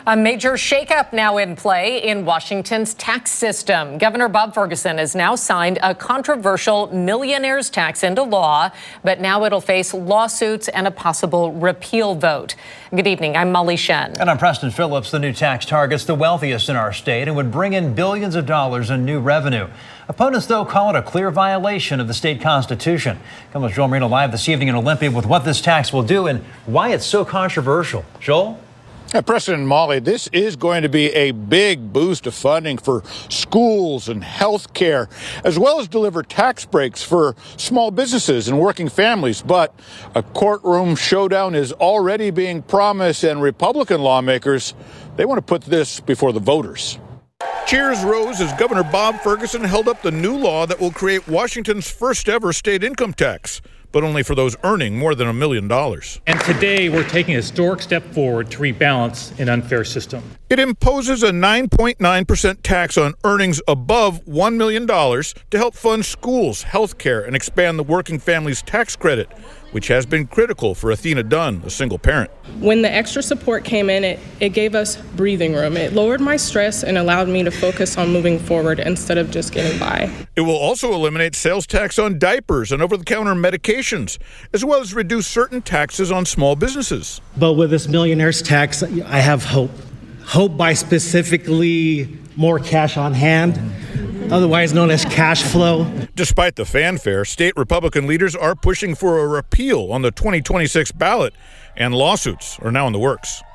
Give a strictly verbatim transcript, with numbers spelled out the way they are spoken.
A major shakeup now in play in Washington's tax system. Governor Bob Ferguson has now signed a controversial millionaire's tax into law, but now it'll face lawsuits and a possible repeal vote. Good evening. I'm Molly Shen. And I'm Preston Phillips. The new tax targets the wealthiest in our state and would bring in billions of dollars in new revenue. Opponents, though, call it a clear violation of the state constitution. Come with Joel Marino live this evening in Olympia with what this tax will do and why it's so controversial. Joel? Yeah, Preston and Molly, this is going to be a big boost of funding for schools and health care, as well as deliver tax breaks for small businesses and working families. But a courtroom showdown is already being promised, and Republican lawmakers, they want to put this before the voters. Cheers rose as Governor Bob Ferguson held up the new law that will create Washington's first ever state income tax, but only for those earning more than a million dollars. And today we're taking a historic step forward to rebalance an unfair system. It imposes a nine point nine percent tax on earnings above one million dollars to help fund schools, health care, and expand the working family's tax credit, which has been critical for Athena Dunn, a single parent. When the extra support came in, it, it gave us breathing room. It lowered my stress and allowed me to focus on moving forward instead of just getting by. It will also eliminate sales tax on diapers and over-the-counter medications, as well as reduce certain taxes on small businesses. But with this millionaire's tax, I have hope. Hope by specifically more cash on hand, otherwise known as cash flow. Despite the fanfare, state Republican leaders are pushing for a repeal on the twenty twenty-six ballot, and lawsuits are now in the works.